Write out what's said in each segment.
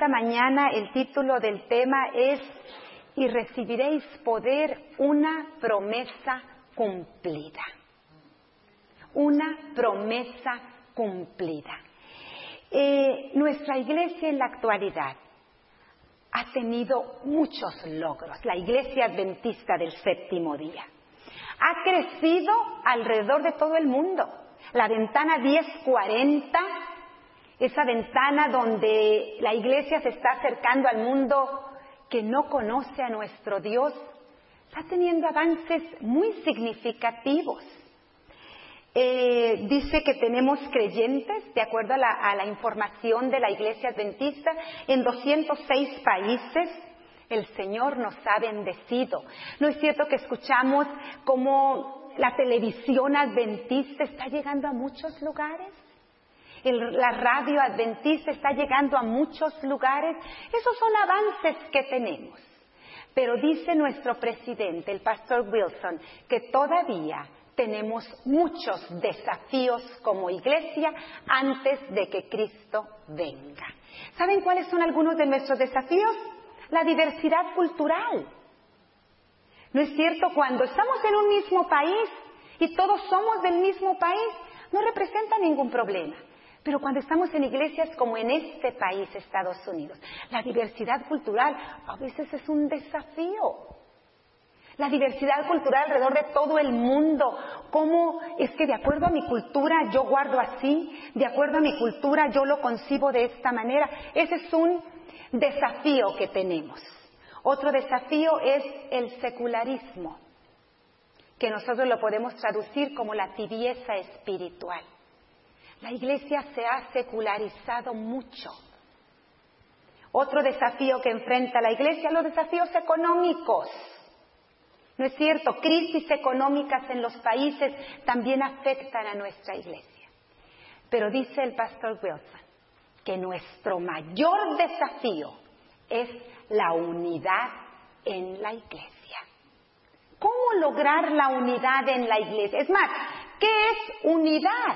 esta mañana el título del tema es "Y recibiréis poder, una promesa cumplida". Una promesa cumplida. Nuestra iglesia en la actualidad ha tenido muchos logros. La Iglesia Adventista del Séptimo Día ha crecido alrededor de todo el mundo. La ventana 1040, esa ventana donde la iglesia se está acercando al mundo que no conoce a nuestro Dios, está teniendo avances muy significativos. Dice que tenemos creyentes, de acuerdo a la información de la Iglesia Adventista, en 206 países. El Señor nos ha bendecido. ¿No es cierto que escuchamos cómo la televisión adventista está llegando a muchos lugares? La radio adventista está llegando a muchos lugares. Esos son avances que tenemos. Pero dice nuestro presidente, el pastor Wilson, que todavía tenemos muchos desafíos como iglesia antes de que Cristo venga. ¿Saben cuáles son algunos de nuestros desafíos? La diversidad cultural. ¿No es cierto? Cuando estamos en un mismo país y todos somos del mismo país, no representa ningún problema. Pero cuando estamos en iglesias como en este país, Estados Unidos, la diversidad cultural a veces es un desafío. La diversidad cultural alrededor de todo el mundo. ¿Cómo es que de acuerdo a mi cultura yo guardo así? De acuerdo a mi cultura yo lo concibo de esta manera. Ese es un desafío que tenemos. Otro desafío es el secularismo, que nosotros lo podemos traducir como la tibieza espiritual. La iglesia se ha secularizado mucho. Otro desafío que enfrenta la iglesia, los desafíos económicos. ¿No es cierto? Crisis económicas en los países también afectan a nuestra iglesia. Pero dice el pastor Wilson que nuestro mayor desafío es la unidad en la iglesia. ¿Cómo lograr la unidad en la iglesia? Es más, ¿qué es unidad?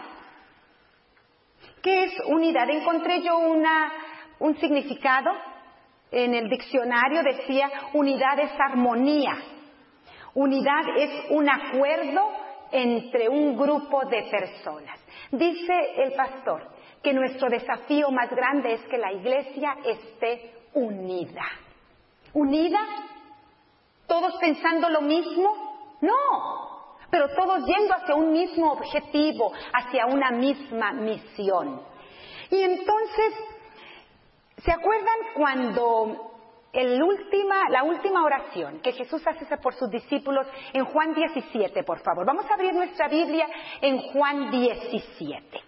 ¿Qué es unidad? Encontré yo un significado en el diccionario, decía unidad es armonía. Unidad es un acuerdo entre un grupo de personas. Dice el pastor que nuestro desafío más grande es que la iglesia esté unida. ¿Unida? ¿Todos pensando lo mismo? No, pero todos yendo hacia un mismo objetivo, hacia una misma misión. Y entonces, ¿se acuerdan cuando la última oración que Jesús hace por sus discípulos en Juan 17, por favor? Vamos a abrir nuestra Biblia en Juan 17.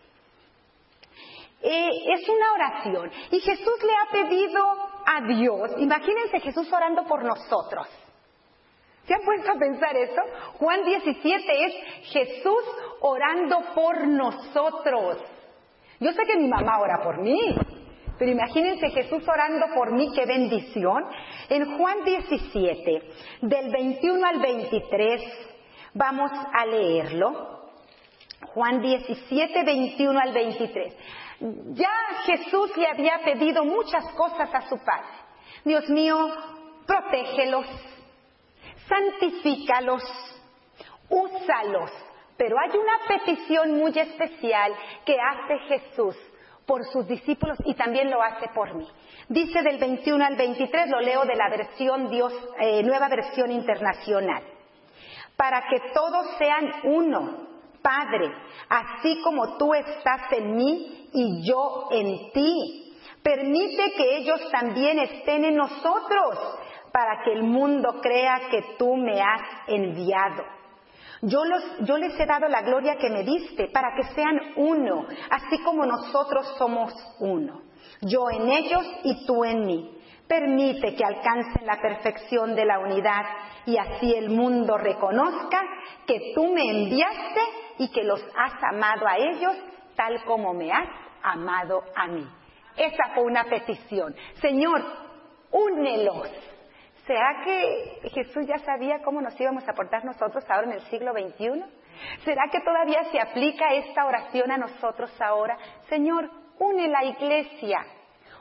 Es una oración y Jesús le ha pedido a Dios, imagínense Jesús orando por nosotros. ¿Se han puesto a pensar eso? Juan 17 es Jesús orando por nosotros. Yo sé que mi mamá ora por mí, pero imagínense Jesús orando por mí, qué bendición. En Juan 17, del 21 al 23, vamos a leerlo. Juan 17, 21 al 23. Ya Jesús le había pedido muchas cosas a su Padre. Dios mío, protégelos, santifícalos, úsalos. Pero hay una petición muy especial que hace Jesús por sus discípulos y también lo hace por mí. Dice del 21 al 23, lo leo de la versión Nueva Versión Internacional. Para que todos sean uno, Padre, así como tú estás en mí y yo en ti. Permite que ellos también estén en nosotros, para que el mundo crea que tú me has enviado. Yo les he dado la gloria que me diste, para que sean uno, así como nosotros somos uno. Yo en ellos y tú en mí. Permite que alcancen la perfección de la unidad y así el mundo reconozca que tú me enviaste y que los has amado a ellos tal como me has amado a mí. Esa fue una petición. Señor, únelos. ¿Será que Jesús ya sabía cómo nos íbamos a portar nosotros ahora en el siglo XXI? ¿Será que todavía se aplica esta oración a nosotros ahora? Señor, une la iglesia.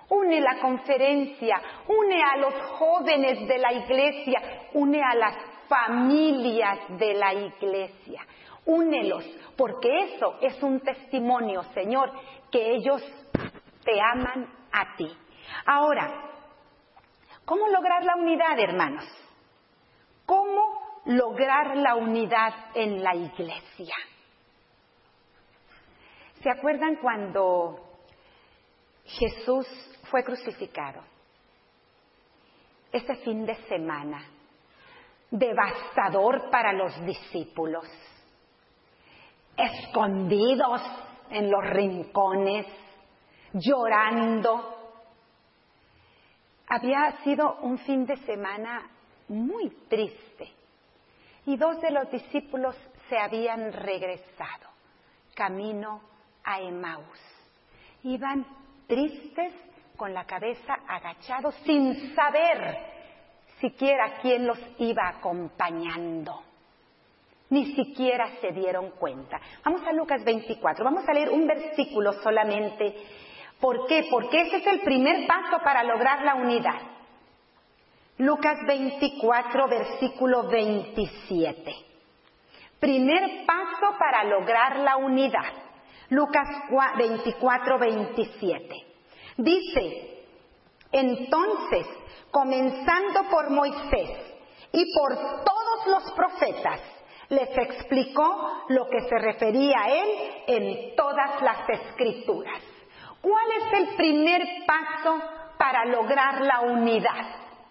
Une la conferencia, une a los jóvenes de la iglesia, une a las familias de la iglesia. Únelos, porque eso es un testimonio, Señor, que ellos te aman a ti. Ahora, ¿cómo lograr la unidad, hermanos? ¿Cómo lograr la unidad en la iglesia? ¿Se acuerdan cuando Jesús fue crucificado? Ese fin de semana, devastador para los discípulos, escondidos en los rincones, llorando. Había sido un fin de semana muy triste y 2 de los discípulos se habían regresado camino a Emaús. Iban tristes, con la cabeza agachados, sin saber siquiera quién los iba acompañando. Ni siquiera se dieron cuenta. Vamos a Lucas 24, vamos a leer un versículo solamente. ¿Por qué? Porque ese es el primer paso para lograr la unidad. Lucas 24, versículo 27. Primer paso para lograr la unidad. Lucas 24, 27. Dice, entonces, comenzando por Moisés y por todos los profetas, les explicó lo que se refería a él en todas las escrituras. ¿Cuál es el primer paso para lograr la unidad?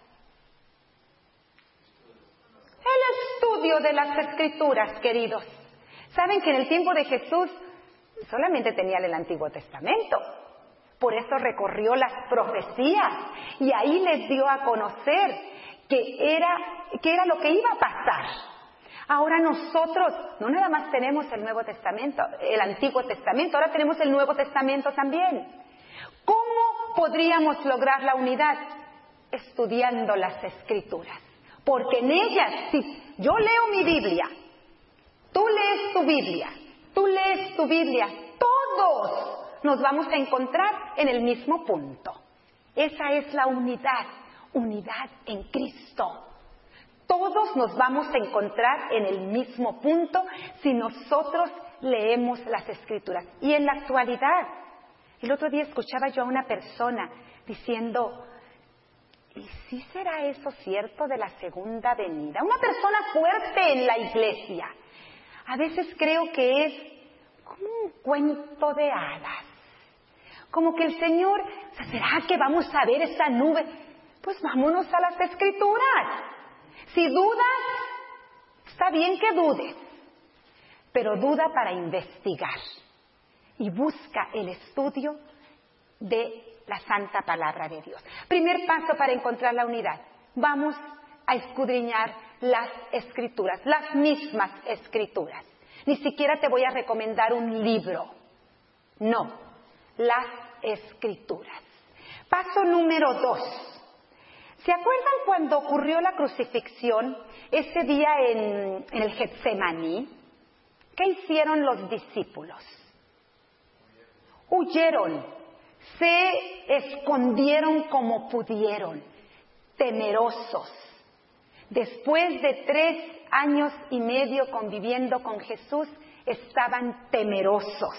El estudio de las escrituras, queridos. Saben que en el tiempo de Jesús solamente tenían el Antiguo Testamento. Por eso recorrió las profecías y ahí les dio a conocer que era lo que iba a pasar. Ahora nosotros no nada más tenemos el Nuevo Testamento, el Antiguo Testamento, ahora tenemos el Nuevo Testamento también. ¿Cómo podríamos lograr la unidad? Estudiando las Escrituras. Porque en ellas, si yo leo mi Biblia, tú lees tu Biblia, tú lees tu Biblia, todos nos vamos a encontrar en el mismo punto. Esa es la unidad, unidad en Cristo. Todos nos vamos a encontrar en el mismo punto si nosotros leemos las Escrituras. Y en la actualidad, el otro día escuchaba yo a una persona diciendo, ¿y si será eso cierto de la segunda venida? Una persona fuerte en la iglesia. A veces creo que es como un cuento de hadas. Como que el Señor, ¿será que vamos a ver esa nube? Pues vámonos a las Escrituras. Si dudas, está bien que dudes, pero duda para investigar y busca el estudio de la Santa Palabra de Dios. Primer paso para encontrar la unidad. Vamos a escudriñar las Escrituras, las mismas Escrituras. Ni siquiera te voy a recomendar un libro. No, las Escrituras. Paso número 2. ¿Se acuerdan cuando ocurrió la crucifixión, ese día en el Getsemaní? ¿Qué hicieron los discípulos? Huyeron, se escondieron como pudieron, temerosos. Después de 3 años y medio conviviendo con Jesús, estaban temerosos.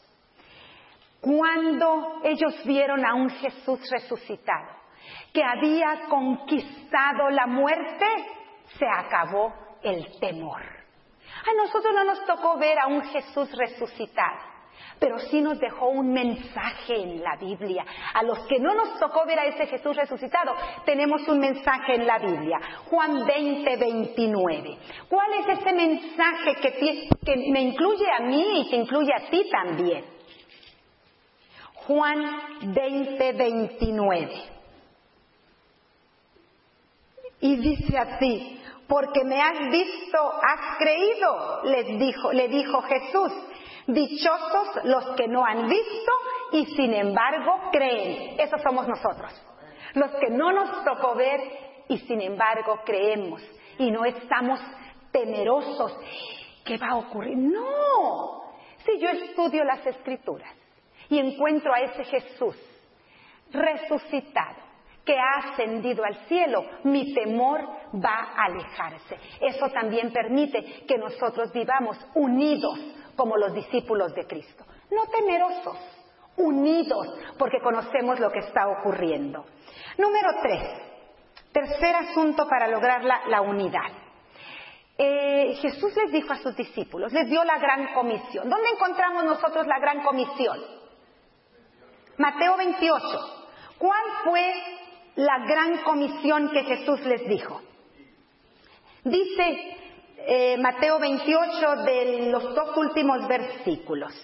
Cuando ellos vieron a un Jesús resucitado, que había conquistado la muerte, se acabó el temor. A nosotros no nos tocó ver a un Jesús resucitado, pero sí nos dejó un mensaje en la Biblia. A los que no nos tocó ver a ese Jesús resucitado, tenemos un mensaje en la Biblia. Juan 20, 29. ¿Cuál es ese mensaje que me incluye a mí y que incluye a ti también? Juan 20, 29. Y dice así, porque me has visto, has creído, le dijo Jesús. Dichosos los que no han visto y sin embargo creen. Esos somos nosotros. Los que no nos tocó ver y sin embargo creemos. Y no estamos temerosos. ¿Qué va a ocurrir? No. Si yo estudio las Escrituras y encuentro a ese Jesús resucitado, que ha ascendido al cielo, mi temor va a alejarse. Eso también permite que nosotros vivamos unidos como los discípulos de Cristo. No temerosos, unidos, porque conocemos lo que está ocurriendo. Número 3, tercer asunto para lograr la unidad. Jesús les dijo a sus discípulos, les dio la gran comisión. ¿Dónde encontramos nosotros la gran comisión? Mateo 28. ¿Cuál fue la gran comisión que Jesús les dijo? Dice Mateo 28 de los 2 últimos versículos,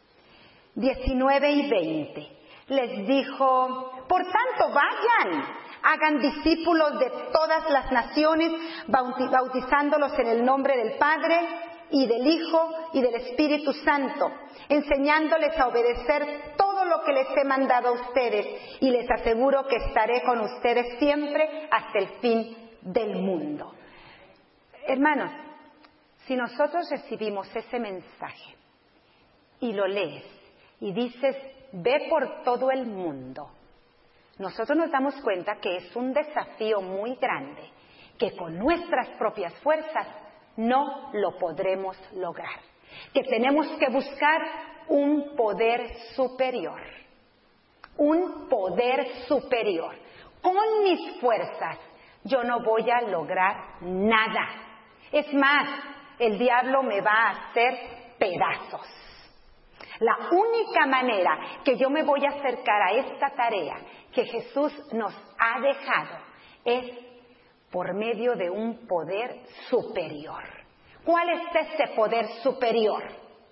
19 y 20. Les dijo, por tanto vayan, hagan discípulos de todas las naciones, bautizándolos en el nombre del Padre y del Hijo y del Espíritu Santo, enseñándoles a obedecer todo lo que les he mandado a ustedes, y les aseguro que estaré con ustedes siempre hasta el fin del mundo. Hermanos, si nosotros recibimos ese mensaje y lo lees y dices, ve por todo el mundo, nosotros nos damos cuenta que es un desafío muy grande, que con nuestras propias fuerzas no lo podremos lograr, que tenemos que buscar un poder superior, un poder superior. Con mis fuerzas yo no voy a lograr nada. Es más, el diablo me va a hacer pedazos. La única manera que yo me voy a acercar a esta tarea que Jesús nos ha dejado es por medio de un poder superior. ¿Cuál es ese poder superior?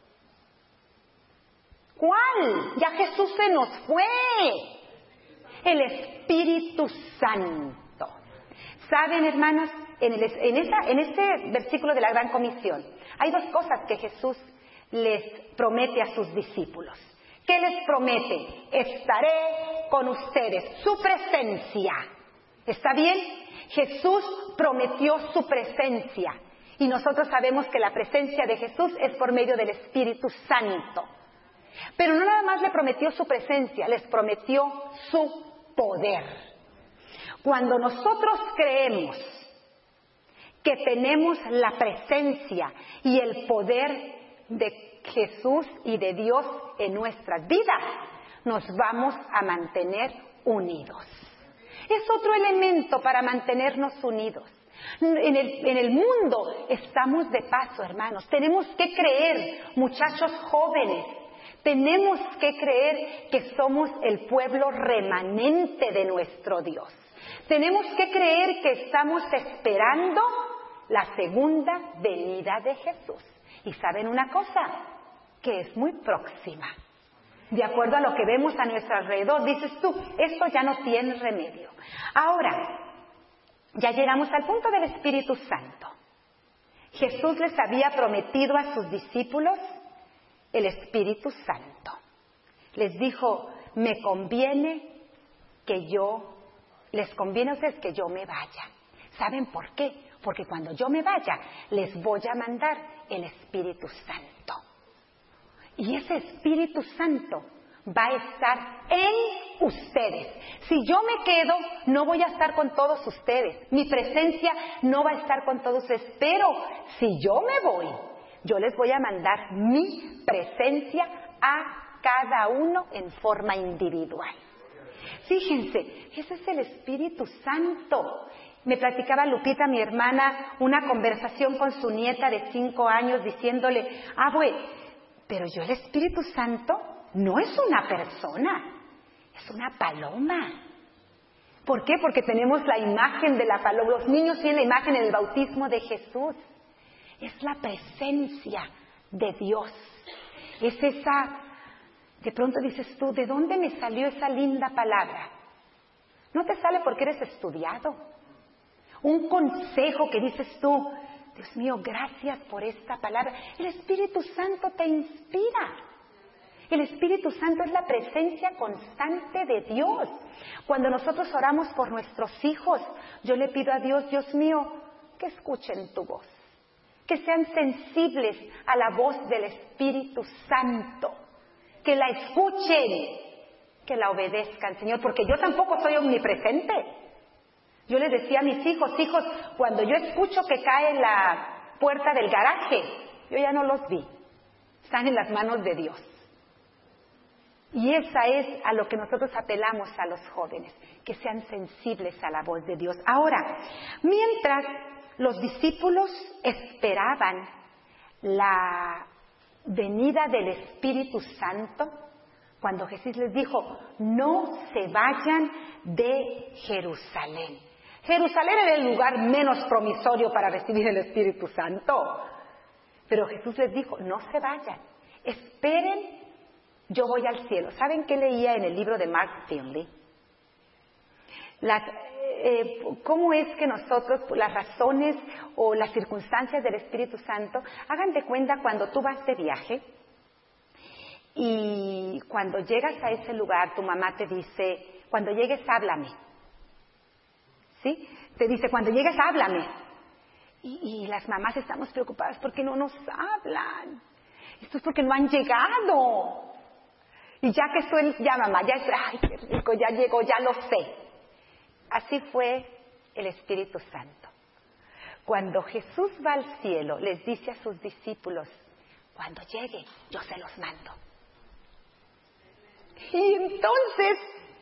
¿Cuál? Ya Jesús se nos fue. El Espíritu Santo. ¿Saben, hermanos? En este versículo de la Gran Comisión hay 2 cosas que Jesús les promete a sus discípulos. ¿Qué les promete? Estaré con ustedes. Su presencia. ¿Está bien? Jesús prometió su presencia. Y nosotros sabemos que la presencia de Jesús es por medio del Espíritu Santo. Pero no nada más le prometió su presencia, les prometió su poder. Cuando nosotros creemos que tenemos la presencia y el poder de Jesús y de Dios en nuestras vidas, nos vamos a mantener unidos. Es otro elemento para mantenernos unidos. En el mundo estamos de paso, hermanos. Tenemos que creer, muchachos jóvenes, tenemos que creer que somos el pueblo remanente de nuestro Dios. Tenemos que creer que estamos esperando la segunda venida de Jesús. Y ¿saben una cosa? Que es muy próxima. De acuerdo a lo que vemos a nuestro alrededor, dices tú, esto ya no tiene remedio. Ahora, ya llegamos al punto del Espíritu Santo. Jesús les había prometido a sus discípulos el Espíritu Santo. Les dijo, les conviene a ustedes que yo me vaya. ¿Saben por qué? Porque cuando yo me vaya, les voy a mandar el Espíritu Santo. Y ese Espíritu Santo va a estar en ustedes. Si yo me quedo, no voy a estar con todos ustedes. Mi presencia no va a estar con todos ustedes. Pero si yo me voy, yo les voy a mandar mi presencia a cada uno en forma individual. Fíjense, ese es el Espíritu Santo. Me platicaba Lupita, mi hermana, una conversación con su nieta de 5 años diciéndole, pero yo el Espíritu Santo no es una persona, es una paloma. ¿Por qué? Porque tenemos la imagen de la paloma. Los niños tienen la imagen en el bautismo de Jesús. Es la presencia de Dios. Es esa, de pronto dices tú, ¿de dónde me salió esa linda palabra? No te sale porque eres estudiado. Un consejo que dices tú, Dios mío, gracias por esta palabra. El Espíritu Santo te inspira. El Espíritu Santo es la presencia constante de Dios. Cuando nosotros oramos por nuestros hijos, yo le pido a Dios, Dios mío, que escuchen tu voz. Que sean sensibles a la voz del Espíritu Santo. Que la escuchen. que la obedezcan, Señor, porque yo tampoco soy omnipresente. Yo les decía a mis hijos, cuando yo escucho que cae la puerta del garaje, yo ya no los vi. Están en las manos de Dios. Y esa es a lo que nosotros apelamos a los jóvenes, que sean sensibles a la voz de Dios. Ahora, mientras los discípulos esperaban la venida del Espíritu Santo, cuando Jesús les dijo, no se vayan de Jerusalén. Jerusalén era el lugar menos promisorio para recibir el Espíritu Santo. Pero Jesús les dijo, no se vayan, esperen. Yo voy al cielo. ¿Saben qué leía en el libro de Mark Finley? Cómo es que nosotros, las razones o las circunstancias del Espíritu Santo, hagan de cuenta cuando tú vas de viaje y cuando llegas a ese lugar, tu mamá te dice, cuando llegues, háblame. ¿Sí? Te dice, cuando llegues, háblame. Y las mamás estamos preocupadas porque no nos hablan. Esto es porque no han llegado. Y ya que estoy, ya mamá, ya es, ay, qué rico, ya llegó, ya lo sé. Así fue el Espíritu Santo. Cuando Jesús va al cielo, les dice a sus discípulos, cuando llegue, yo se los mando. Y entonces,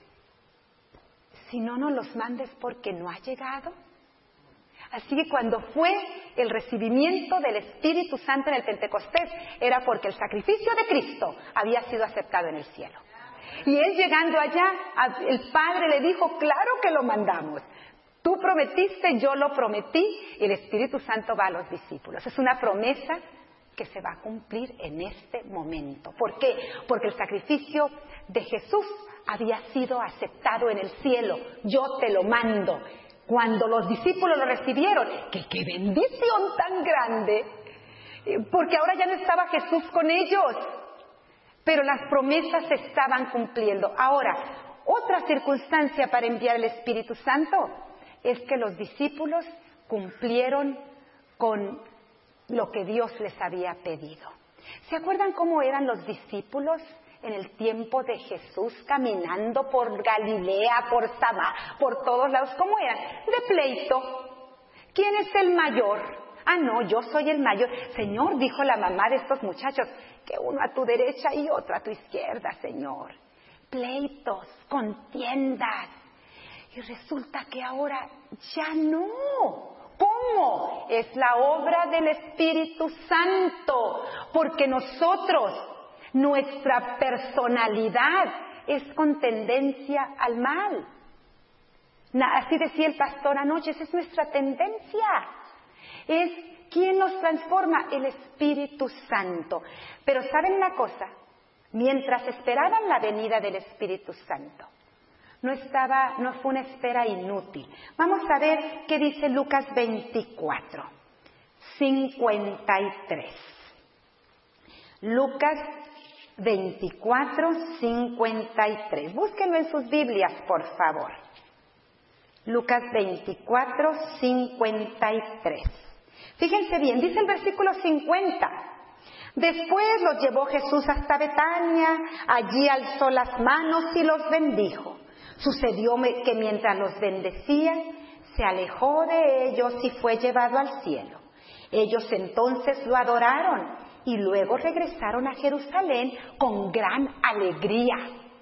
si no nos los mandes porque no ha llegado. Así que cuando fue el recibimiento del Espíritu Santo en el Pentecostés, era porque el sacrificio de Cristo había sido aceptado en el cielo. Y él llegando allá, el Padre le dijo, claro que lo mandamos. Tú prometiste, yo lo prometí, y el Espíritu Santo va a los discípulos. Es una promesa que se va a cumplir en este momento. ¿Por qué? Porque el sacrificio de Jesús había sido aceptado en el cielo. Yo te lo mando. Cuando los discípulos lo recibieron, ¡qué bendición tan grande! Porque ahora ya no estaba Jesús con ellos, pero las promesas se estaban cumpliendo. Ahora, otra circunstancia para enviar el Espíritu Santo es que los discípulos cumplieron con lo que Dios les había pedido. ¿Se acuerdan cómo eran los discípulos en el tiempo de Jesús, caminando por Galilea, por Samá, por todos lados? ¿Cómo eran? De pleito. ¿Quién es el mayor? Ah, no, yo soy el mayor. Señor, dijo la mamá de estos muchachos, que uno a tu derecha y otro a tu izquierda, Señor. Pleitos, contiendas. Y resulta que ahora ya no. ¿Cómo? Es la obra del Espíritu Santo, porque nosotros, nuestra personalidad es con tendencia al mal. Así decía el pastor anoche, esa es nuestra tendencia. Es ¿quién nos transforma? El Espíritu Santo. Pero ¿saben una cosa? Mientras esperaban la venida del Espíritu Santo, no fue una espera inútil. Vamos a ver qué dice Lucas 24, 53. Lucas 24, 53. Búsquenlo en sus Biblias, por favor. Lucas 24, 53. Fíjense bien, dice el versículo 50. Después los llevó Jesús hasta Betania, allí alzó las manos y los bendijo. Sucedió que mientras los bendecía, se alejó de ellos y fue llevado al cielo. Ellos entonces lo adoraron y luego regresaron a Jerusalén con gran alegría.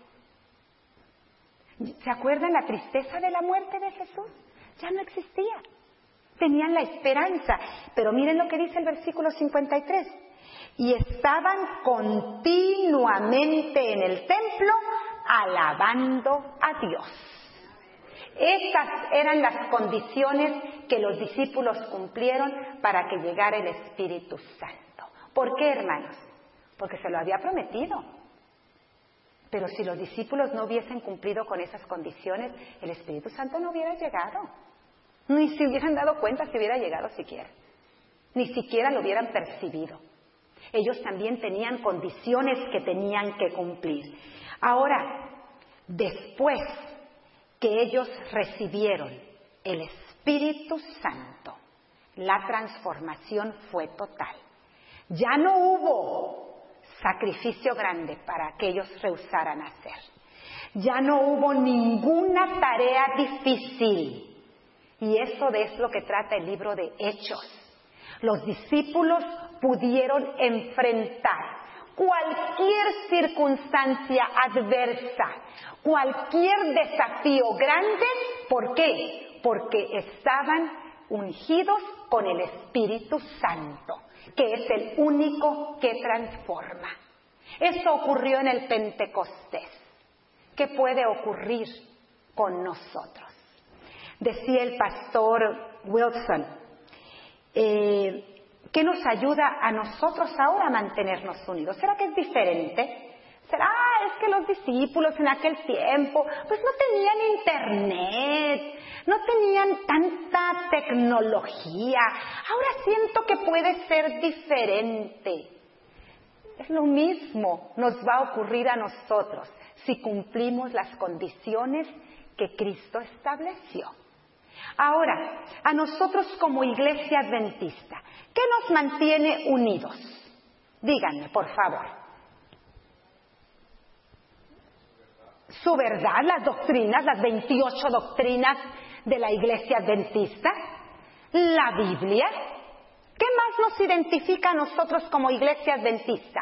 ¿Se acuerdan la tristeza de la muerte de Jesús? Ya no existía. Tenían la esperanza. Pero miren lo que dice el versículo 53. Y estaban continuamente en el templo alabando a Dios. Estas eran las condiciones que los discípulos cumplieron para que llegara el Espíritu Santo. ¿Por qué, hermanos? Porque se lo había prometido. Pero si los discípulos no hubiesen cumplido con esas condiciones, el Espíritu Santo no hubiera llegado. Ni se hubieran dado cuenta si hubiera llegado siquiera. Ni siquiera lo hubieran percibido. Ellos también tenían condiciones que tenían que cumplir. Ahora, después que ellos recibieron el Espíritu Santo, la transformación fue total. Ya no hubo sacrificio grande para que ellos rehusaran hacer. Ya no hubo ninguna tarea difícil. Y eso es lo que trata el libro de Hechos. Los discípulos pudieron enfrentar cualquier circunstancia adversa, cualquier desafío grande. ¿Por qué? Porque estaban ungidos con el Espíritu Santo, que es el único que transforma. Eso ocurrió en el Pentecostés. ¿Qué puede ocurrir con nosotros? Decía el pastor Wilson, ¿qué nos ayuda a nosotros ahora a mantenernos unidos? ¿Será que es diferente? ¿Será es que los discípulos en aquel tiempo pues no tenían internet, no tenían tanta tecnología? Ahora siento que puede ser diferente. Es lo mismo nos va a ocurrir a nosotros si cumplimos las condiciones que Cristo estableció. Ahora, a nosotros como Iglesia Adventista, ¿qué nos mantiene unidos? Díganme, por favor. Su verdad, las doctrinas, las 28 doctrinas de la Iglesia Adventista, la Biblia. ¿Qué más nos identifica a nosotros como Iglesia Adventista?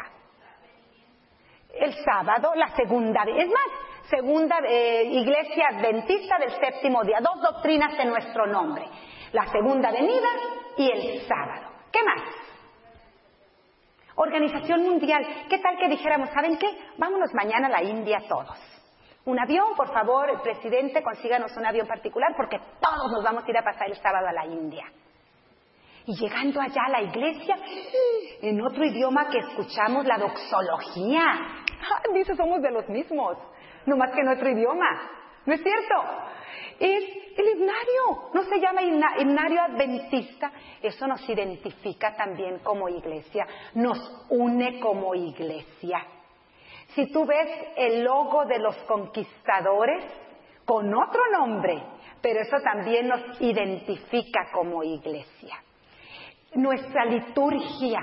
El sábado, la segunda, es más, segunda Iglesia Adventista del séptimo día, 2 doctrinas en nuestro nombre, la segunda venida y el sábado. ¿Qué más? Organización Mundial. ¿Qué tal que dijéramos, ¿saben qué? Vámonos mañana a la India todos. Un avión, por favor, presidente, consíganos un avión particular porque todos nos vamos a ir a pasar el sábado a la India. Y llegando allá a la iglesia, en otro idioma que escuchamos, la doxología. Dice, somos de los mismos, no más que en otro idioma. ¿No es cierto? Es el himnario, no se llama himnario adventista. Eso nos identifica también como iglesia, nos une como iglesia. Si tú ves el logo de los conquistadores, con otro nombre, pero eso también nos identifica como iglesia. Nuestra liturgia,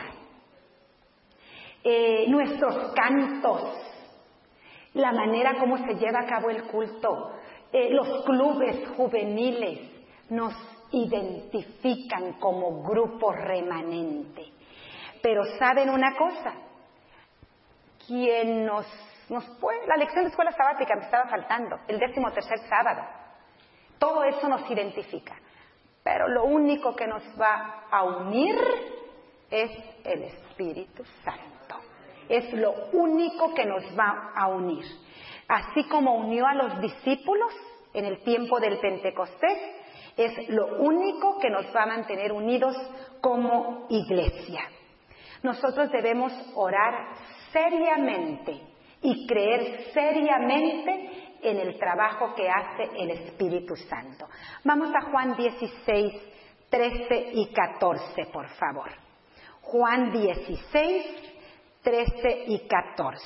nuestros cantos, la manera como se lleva a cabo el culto, los clubes juveniles nos identifican como grupo remanente. Pero ¿saben una cosa? Quien la lección de escuela sabática me estaba faltando, el 13º sábado. Todo eso nos identifica. Pero lo único que nos va a unir es el Espíritu Santo. Es lo único que nos va a unir. Así como unió a los discípulos en el tiempo del Pentecostés, es lo único que nos va a mantener unidos como iglesia. Nosotros debemos orar seriamente y creer seriamente en el trabajo que hace el Espíritu Santo. Vamos a Juan 16, 13 y 14, por favor. Juan 16, 13 y 14.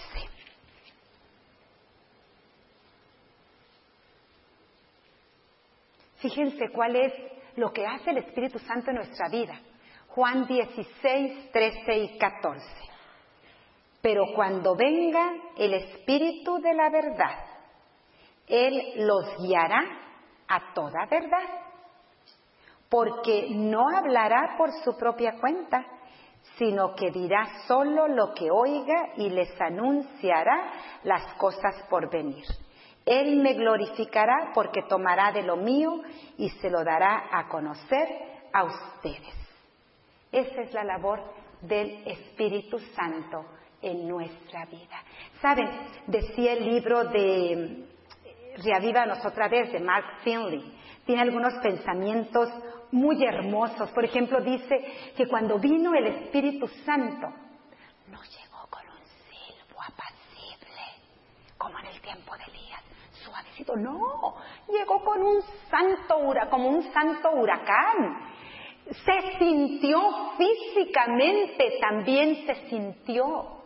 Fíjense cuál es lo que hace el Espíritu Santo en nuestra vida. Juan 16, 13 y 14. Pero cuando venga el Espíritu de la verdad, Él los guiará a toda verdad, porque no hablará por su propia cuenta, sino que dirá solo lo que oiga y les anunciará las cosas por venir. Él me glorificará porque tomará de lo mío y se lo dará a conocer a ustedes. Esa es la labor del Espíritu Santo en nuestra vida. ¿Saben? Decía el libro de Reavívanos otra vez, de Mark Finley. Tiene algunos pensamientos muy hermosos. Por ejemplo, dice que cuando vino el Espíritu Santo, no llegó con un silbo apacible, como en el tiempo de Elías, suavecito. No, llegó con como un santo huracán. Se sintió físicamente, también se sintió.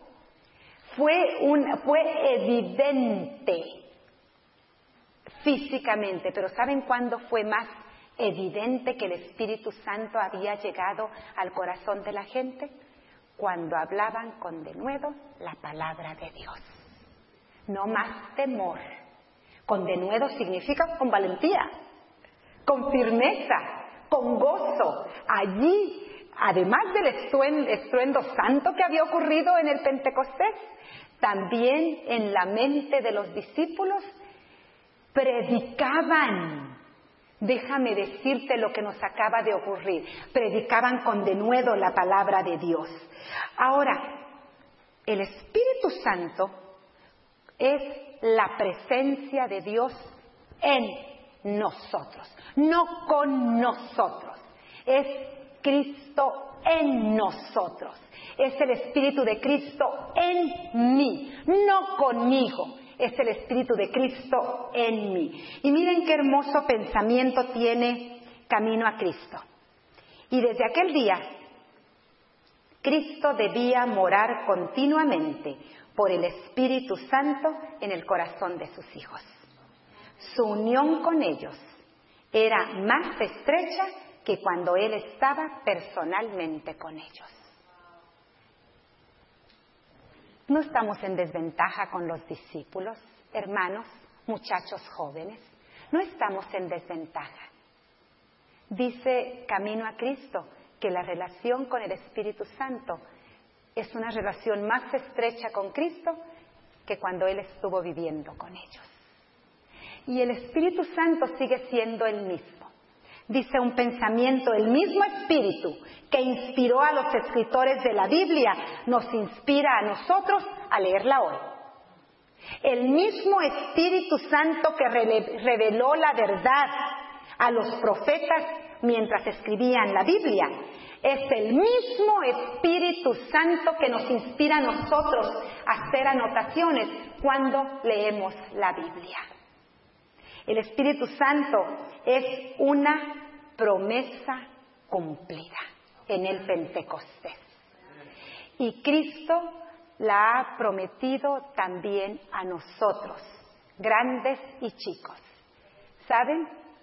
Fue evidente físicamente, pero ¿saben cuándo fue más evidente que el Espíritu Santo había llegado al corazón de la gente? Cuando hablaban con denuedo la palabra de Dios. No más temor, Con denuedo significa con valentía, con firmeza, con gozo. Allí, además del estruendo santo que había ocurrido en el Pentecostés, también en la mente de los discípulos predicaban. Déjame decirte lo que nos acaba de ocurrir. Predicaban con denuedo la palabra de Dios. Ahora, el Espíritu Santo es la presencia de Dios en nosotros, no con nosotros. Es Cristo en nosotros. Es el Espíritu de Cristo en mí, no conmigo. Es el Espíritu de Cristo en mí. Y miren qué hermoso pensamiento tiene Camino a Cristo. Y desde aquel día, Cristo debía morar continuamente por el Espíritu Santo en el corazón de sus hijos. Su unión con ellos era más estrecha que cuando Él estaba personalmente con ellos. No estamos en desventaja con los discípulos, hermanos, muchachos jóvenes. No estamos en desventaja. Dice Camino a Cristo que la relación con el Espíritu Santo es una relación más estrecha con Cristo que cuando Él estuvo viviendo con ellos. Y el Espíritu Santo sigue siendo el mismo. Dice un pensamiento, el mismo Espíritu que inspiró a los escritores de la Biblia, nos inspira a nosotros a leerla hoy. El mismo Espíritu Santo que reveló la verdad a los profetas mientras escribían la Biblia, es el mismo Espíritu Santo que nos inspira a nosotros a hacer anotaciones cuando leemos la Biblia. El Espíritu Santo es una promesa cumplida en el Pentecostés. Y Cristo la ha prometido también a nosotros, grandes y chicos. ¿Saben?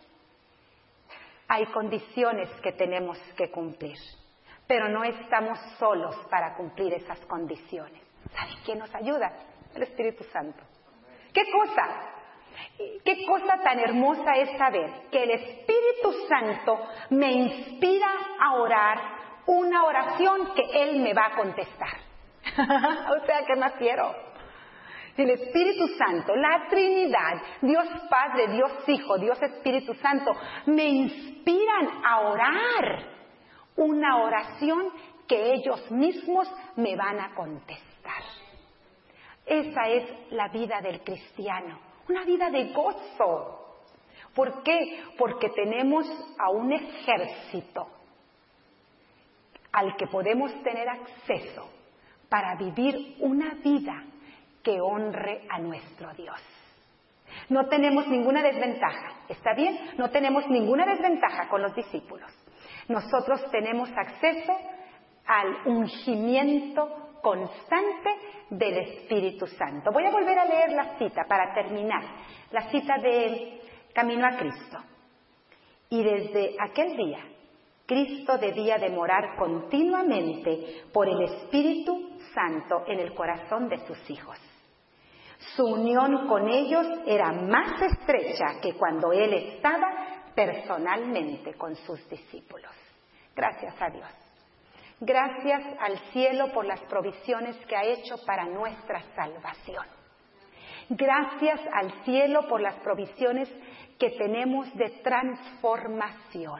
Hay condiciones que tenemos que cumplir, pero no estamos solos para cumplir esas condiciones. ¿Saben quién nos ayuda? El Espíritu Santo. ¿Qué cosa? Qué cosa tan hermosa es saber que el Espíritu Santo me inspira a orar una oración que Él me va a contestar. O sea, ¿qué más quiero? El Espíritu Santo, la Trinidad, Dios Padre, Dios Hijo, Dios Espíritu Santo, me inspiran a orar una oración que ellos mismos me van a contestar. Esa es la vida del cristiano. Una vida de gozo. ¿Por qué? Porque tenemos a un ejército al que podemos tener acceso para vivir una vida que honre a nuestro Dios. No tenemos ninguna desventaja, ¿está bien? No tenemos ninguna desventaja con los discípulos. Nosotros tenemos acceso al ungimiento constante del Espíritu Santo. Voy a volver a leer la cita para terminar, la cita de Camino a Cristo. Y desde aquel día, Cristo debía de morar continuamente por el Espíritu Santo en el corazón de sus hijos. Su unión con ellos era más estrecha que cuando Él estaba personalmente con sus discípulos. Gracias a Dios. Gracias al cielo por las provisiones que ha hecho para nuestra salvación. Gracias al cielo por las provisiones que tenemos de transformación.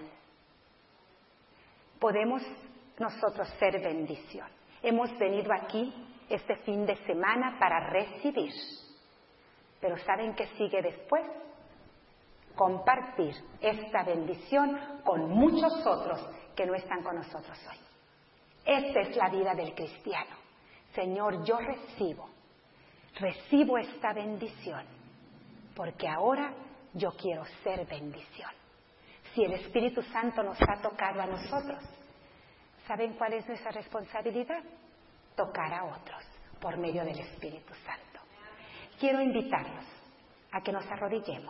Podemos nosotros ser bendición. Hemos venido aquí este fin de semana para recibir. Pero ¿saben qué sigue después? Compartir esta bendición con muchos otros que no están con nosotros hoy. Esta es la vida del cristiano. Señor, yo recibo esta bendición, porque ahora yo quiero ser bendición. Si el Espíritu Santo nos ha tocado a nosotros, ¿saben cuál es nuestra responsabilidad? Tocar a otros por medio del Espíritu Santo. Quiero invitarlos a que nos arrodillemos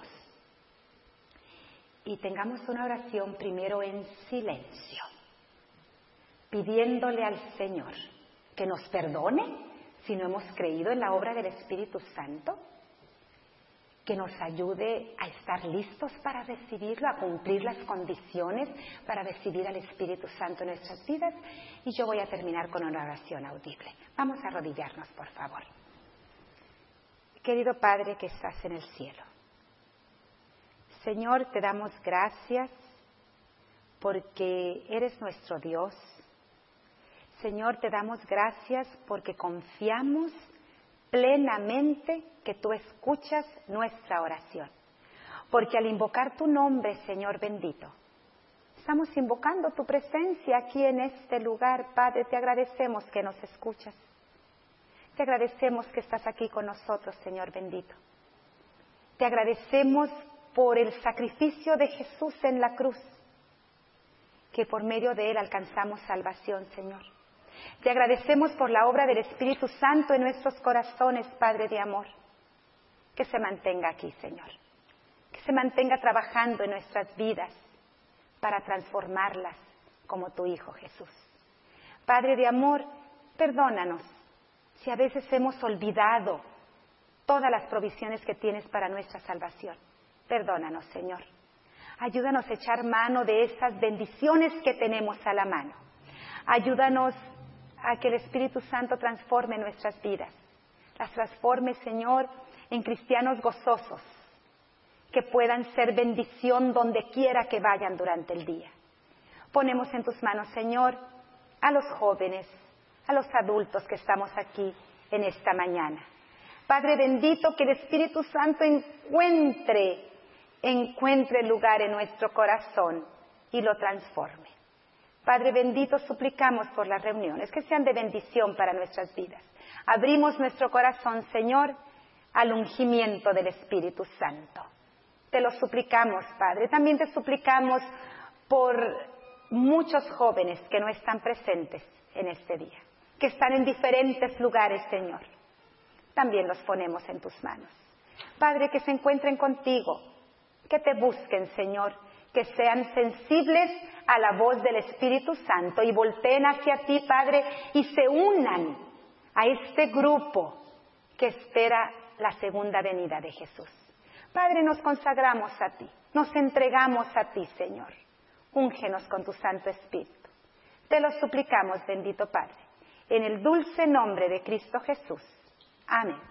y tengamos una oración primero en silencio, pidiéndole al Señor que nos perdone si no hemos creído en la obra del Espíritu Santo, que nos ayude a estar listos para recibirlo, a cumplir las condiciones para recibir al Espíritu Santo en nuestras vidas. Y yo voy a terminar con una oración audible. Vamos a arrodillarnos, por favor. Querido Padre que estás en el cielo, Señor, te damos gracias porque eres nuestro Dios. Señor, te damos gracias porque confiamos plenamente que tú escuchas nuestra oración. Porque al invocar tu nombre, Señor bendito, estamos invocando tu presencia aquí en este lugar. Padre, te agradecemos que nos escuchas. Te agradecemos que estás aquí con nosotros, Señor bendito. Te agradecemos por el sacrificio de Jesús en la cruz, que por medio de él alcanzamos salvación, Señor. Te agradecemos por la obra del Espíritu Santo en nuestros corazones, Padre de amor. Que se mantenga aquí, Señor. Que se mantenga trabajando en nuestras vidas para transformarlas como tu Hijo Jesús. Padre de amor, perdónanos si a veces hemos olvidado todas las provisiones que tienes para nuestra salvación. Perdónanos, Señor. Ayúdanos a echar mano de esas bendiciones que tenemos a la mano. Ayúdanos a que el Espíritu Santo transforme nuestras vidas. Las transforme, Señor, en cristianos gozosos, que puedan ser bendición donde quiera que vayan durante el día. Ponemos en tus manos, Señor, a los jóvenes, a los adultos que estamos aquí en esta mañana. Padre bendito, que el Espíritu Santo encuentre lugar en nuestro corazón y lo transforme. Padre bendito, suplicamos por las reuniones, que sean de bendición para nuestras vidas. Abrimos nuestro corazón, Señor, al ungimiento del Espíritu Santo. Te lo suplicamos, Padre. También te suplicamos por muchos jóvenes que no están presentes en este día, que están en diferentes lugares, Señor. También los ponemos en tus manos. Padre, que se encuentren contigo, que te busquen, Señor, que sean sensibles a la voz del Espíritu Santo y volteen hacia ti, Padre, y se unan a este grupo que espera la segunda venida de Jesús. Padre, nos consagramos a ti, nos entregamos a ti, Señor. Úngenos con tu Santo Espíritu. Te lo suplicamos, bendito Padre, en el dulce nombre de Cristo Jesús. Amén.